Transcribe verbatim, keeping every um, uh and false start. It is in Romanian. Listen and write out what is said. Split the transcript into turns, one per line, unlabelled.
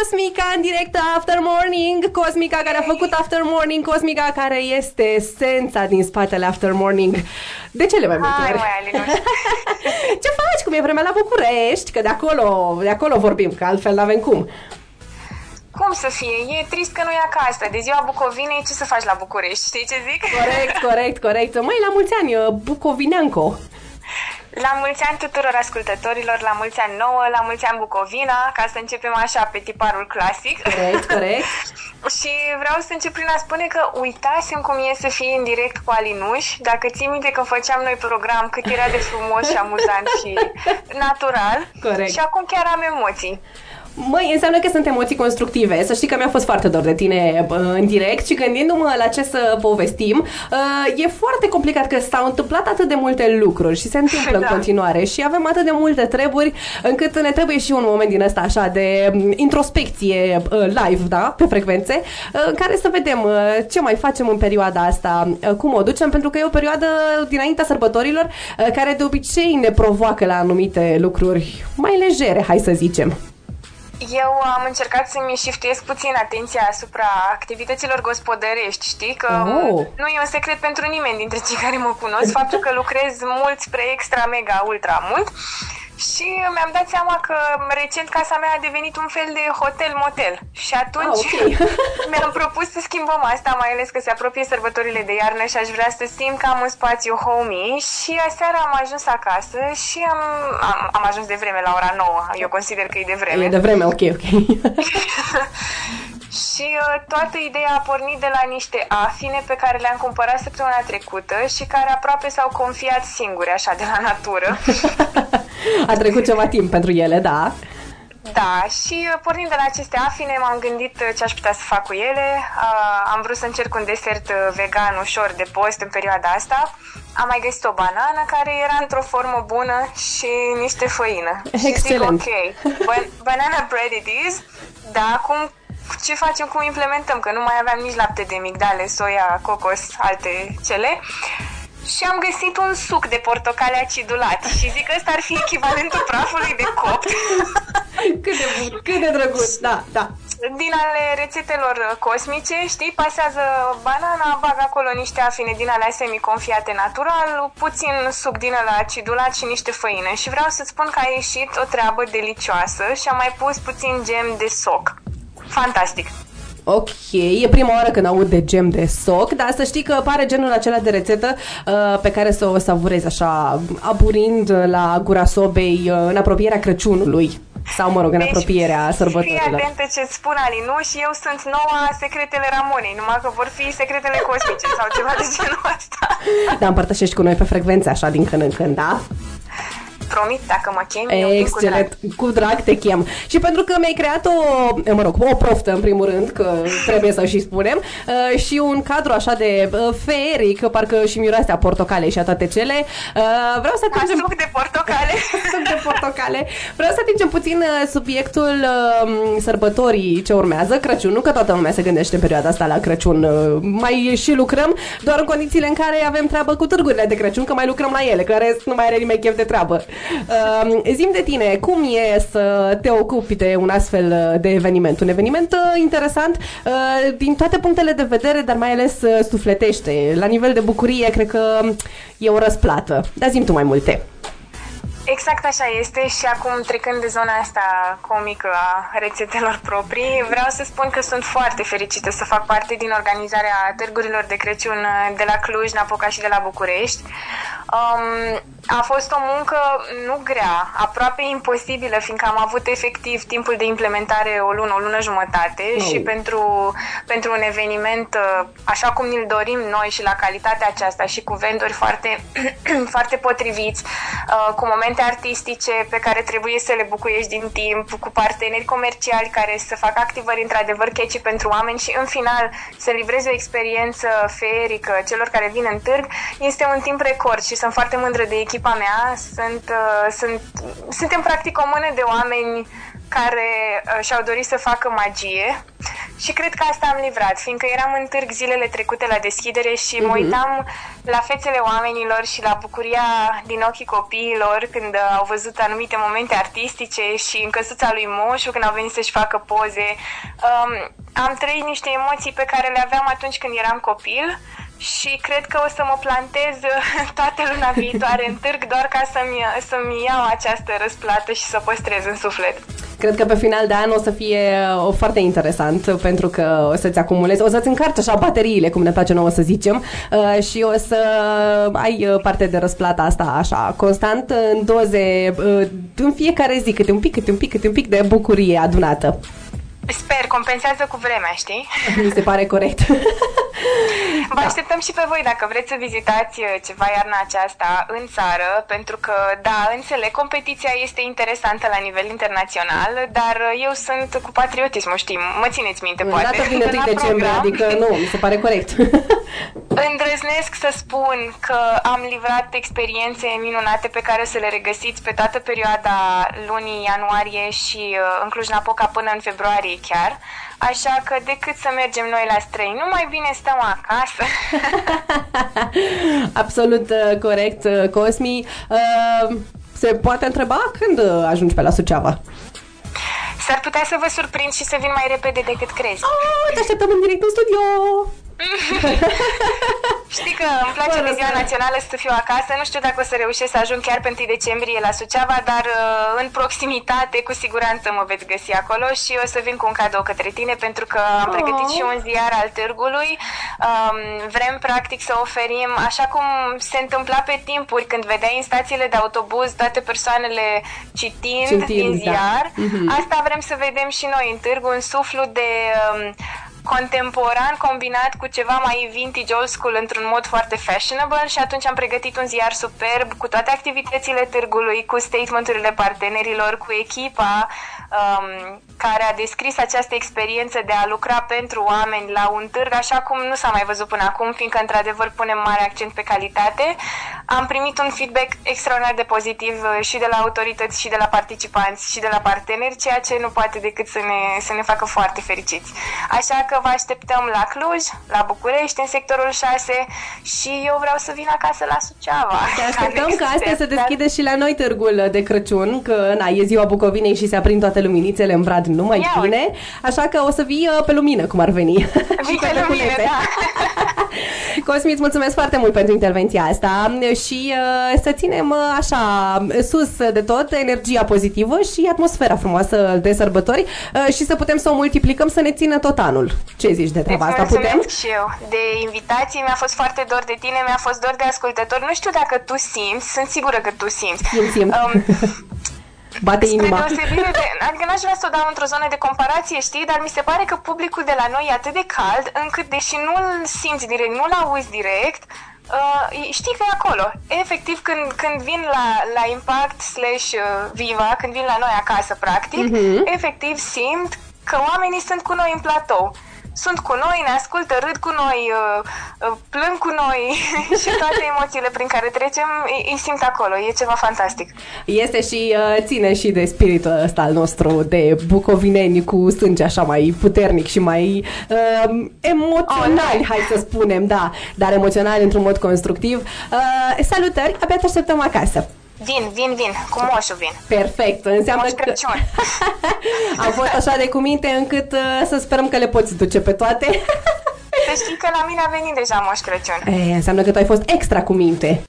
Cosmica în direct After Morning. Cosmica care a făcut After Morning. Cosmica care este esența din spatele After Morning. De cele mai multe ori. Ce faci? Cum e vremea la București? Că de acolo, de acolo vorbim, că altfel n-avem cum.
Cum să fie? E trist că nu e acasă. De ziua Bucovinei, ce să faci la București? Știi ce zic?
Corect, corect, corect. Măi, la mulți ani, Bucovineanco.
La mulți ani tuturor ascultătorilor, la mulți ani nouă, la mulți ani Bucovina, ca să începem așa pe tiparul clasic.
Corect, corect.
Și vreau să încep prin a spune că uitasem cum e să fie în direct cu Alinuș. Dacă ții minte când făceam noi program, cât era de frumos și amuzant și natural.
Corect.
Și acum chiar am emoții.
Măi, înseamnă că sunt emoții constructive. Să știi că mi-a fost foarte dor de tine uh, în direct și gândindu-mă la ce să povestim, uh, e foarte complicat că s-au întâmplat atât de multe lucruri și se întâmplă da. în continuare și avem atât de multe treburi încât ne trebuie și un moment din ăsta așa de introspecție uh, live, da, pe frecvențe, uh, în care să vedem uh, ce mai facem în perioada asta, uh, cum o ducem, pentru că e o perioadă dinaintea sărbătorilor uh, care de obicei ne provoacă la anumite lucruri mai legere, hai să zicem.
Eu am încercat să-mi shiftuiesc puțin atenția asupra activităților gospodărești, știi? Că oh. nu e un secret pentru nimeni dintre cei care mă cunosc faptul că lucrez mult spre extra, mega, ultra mult. Și mi-am dat seama că recent casa mea a devenit un fel de hotel-motel. Și atunci ah, okay. mi-am propus să schimbăm asta, mai ales că se apropie sărbătorile de iarnă și aș vrea să simt că am un spațiu homey. Și aseară am ajuns acasă și am, am, am ajuns de vreme la ora nouă. Eu consider că e de vreme.
E de vreme, ok, ok.
Și uh, toată ideea a pornit de la niște afine pe care le-am cumpărat săptămâna trecută și care aproape s-au confiat singure, așa, de la natură.
A trecut ceva timp pentru ele, da.
Da, și uh, pornind de la aceste afine m-am gândit uh, ce aș putea să fac cu ele. Uh, am vrut să încerc un desert uh, vegan ușor de post în perioada asta. Am mai găsit o banană care era într-o formă bună și niște făină.
Excelent.
Și zic, ok, ban- banana bread it is, dar acum ce facem, cum implementăm, că nu mai aveam nici lapte de migdale, soia, cocos, alte cele. Și am găsit un suc de portocale acidulat și zic că ăsta ar fi echivalentul prafului de copt.
Cât de bun, cât de drăguț, da, da.
Din ale rețetelor cosmice, știi, pasează banana, bag acolo niște afine din alea semi-confiate natural, puțin suc din ăla acidulat și niște făină. Și vreau să-ți spun că a ieșit o treabă delicioasă și am mai pus puțin gem de soc. Fantastic!
Ok, e prima oară când aud de gem de soc, dar să știi că pare genul acela de rețetă uh, pe care să o savurezi așa, aburind la gura sobei uh, în apropierea Crăciunului. Sau, mă rog, în deci, apropierea sărbătorilor.
Fii atentă ce-ți spun, Alinu, și eu sunt noua secretele Ramonei, numai că vor fi secretele cosmice sau ceva de genul ăsta.
Da, împărtășești cu noi pe frecvențe așa din când în când, da?
Promit, dacă mă chemi,
excelent, cu drag. cu drag te chem. Și pentru că mi-ai creat o, mă rog, o proftă în primul rând, că trebuie să și spunem, uh, și un cadru așa de uh, feeric, parcă și miroase a portocale și a toate cele. Uh, vreau să atingem...
suc de portocale.
Suc de portocale. Vreau să atingem puțin uh, subiectul uh, sărbătorii ce urmează, Crăciunul, că toată lumea se gândește în perioada asta la Crăciun. Uh, mai și lucrăm, doar în condițiile în care avem treabă cu târgurile de Crăciun, că mai lucrăm la ele, că rest nu mai are nimeni chef de treabă. Uh, zi-mi de tine, cum e să te ocupi de un astfel de eveniment? Un eveniment uh, interesant uh, din toate punctele de vedere, dar mai ales uh, sufletește. La nivel de bucurie, cred că e o răsplată. Dar zi-mi tu mai multe.
Exact așa este și acum, trecând de zona asta comică a rețetelor proprii, vreau să spun că sunt foarte fericită să fac parte din organizarea târgurilor de Crăciun de la Cluj, Napoca și de la București. Um, a fost o muncă nu grea, aproape imposibilă, fiindcă am avut efectiv timpul de implementare o lună, o lună jumătate mm. și pentru, pentru un eveniment așa cum ni-l dorim noi și la calitatea aceasta și cu vendori foarte, foarte potriviți, cu momente artistice pe care trebuie să le bucuiești din timp, cu parteneri comerciali care să facă activări într-adevăr catchy pentru oameni și în final să livreze o experiență feerică celor care vin în târg, este un timp record și sunt foarte mândră de echipa mea. Sunt, uh, sunt, suntem practic o mână de oameni care uh, și-au dorit să facă magie și cred că asta am livrat, fiindcă eram în târg zilele trecute la deschidere și uh-huh. mă uitam la fețele oamenilor și la bucuria din ochii copiilor când au văzut anumite momente artistice și în căsuța lui Moșu când au venit să-și facă poze. Um, am trăit niște emoții pe care le aveam atunci când eram copil și cred că o să mă plantez toată luna viitoare în târg doar ca să-mi, să-mi iau această răsplată și să o păstrez în suflet.
Cred că pe final de an o să fie o foarte interesant, pentru că o să-ți acumulezi, o să-ți încarci așa bateriile, cum ne place nouă să zicem, și o să ai parte de răsplata asta așa constant, în doze, în fiecare zi, câte un pic, câte un pic, câte un pic de bucurie adunată.
Sper, compensează cu vremea, știi?
Mi se pare corect.
Vă da. așteptăm și pe voi dacă vreți să vizitați ceva iarna aceasta în țară, pentru că, da, înțeleg, competiția este interesantă la nivel internațional, dar eu sunt cu patriotismul, știi, mă țineți minte, poate.
Data vine trei decembrie, adică nu, mi se pare corect.
Îndrăznesc să spun că am livrat experiențe minunate pe care să le regăsiți pe toată perioada lunii ianuarie și în Cluj-Napoca până în februarie chiar, așa că decât să mergem noi la străini, nu mai bine stăm acasă.
Absolut uh, corect, uh, Cosmi. Uh, se poate întreba când ajungi pe la Suceava?
S-ar putea să vă surprind și să vin mai repede decât crezi.
Oh, te așteptăm în direct în studio!
Știi că îmi place de Ziua Națională să fiu acasă. Nu știu dacă o să reușesc să ajung chiar pe întâi decembrie la Suceava, dar uh, în proximitate cu siguranță mă veți găsi acolo și o să vin cu un cadou către tine, pentru că am pregătit și un ziar al târgului. Um, vrem practic să oferim, așa cum se întâmpla pe timpuri când vedeai în stațiile de autobuz toate persoanele citind, citind din ziar, da. uh-huh. Asta vrem să vedem și noi în târg, un suflu de um, contemporan combinat cu ceva mai vintage, old school, într-un mod foarte fashionable, și atunci am pregătit un ziar superb cu toate activitățile târgului, cu statementurile partenerilor, cu echipa um, care a descris această experiență de a lucra pentru oameni la un târg așa cum nu s-a mai văzut până acum, fiindcă într-adevăr punem mare accent pe calitate. Am primit un feedback extraordinar de pozitiv și de la autorități și de la participanți și de la parteneri, ceea ce nu poate decât să ne, să ne facă foarte fericiți. Așa că vă așteptăm la Cluj, la București, în sectorul șase, și eu vreau să vin acasă la Suceava.
Te așteptăm ca astea să deschide și la noi târgul de Crăciun, că na, e ziua Bucovinei și se aprind toate luminițele în Brad numai
Ia
bine, așa că o să vii pe lumină, cum ar veni.
Vii pe lumină, da.
Cosmi, îți mulțumesc foarte mult pentru intervenția asta și uh, să ținem uh, așa sus de tot energia pozitivă și atmosfera frumoasă de sărbători uh, și să putem să o multiplicăm, să ne țină tot anul. Ce zici de treaba asta? Putem?
Și eu de invitații, mi-a fost foarte dor de tine, mi-a fost dor de ascultători. Nu știu dacă tu simți, sunt sigură că tu simți.
Simt, simt. Um, Bate inima.
Spre deosebire de, adică n-aș vrea să o dau într-o zonă de comparație, știi, dar mi se pare că publicul de la noi e atât de cald încât, deși nu-l simți direct, nu-l auzi direct, uh, știi că e acolo. Efectiv, când, când vin la, la Impact slash Viva, când vin la noi acasă, practic, uh-huh. efectiv simt că oamenii sunt cu noi în platou. Sunt cu noi, ne ascultă, râd cu noi, plâng cu noi și toate emoțiile prin care trecem îi simt acolo. E ceva fantastic.
Este și uh, ține și de spiritul ăsta al nostru de bucovineni cu sânge așa mai puternic și mai uh, emoțional, oh, hai să spunem, da, dar emoțional într-un mod constructiv. Uh, salutări, abia te așteptăm acasă.
Vin, vin, vin, cu moșul vin.
Perfect, înseamnă Moș că am fost așa de cuminte încât uh, să sperăm că le poți duce pe toate.
Să știi că la mine a venit deja Moș Crăciun.
E, înseamnă că tu ai fost extra cuminte.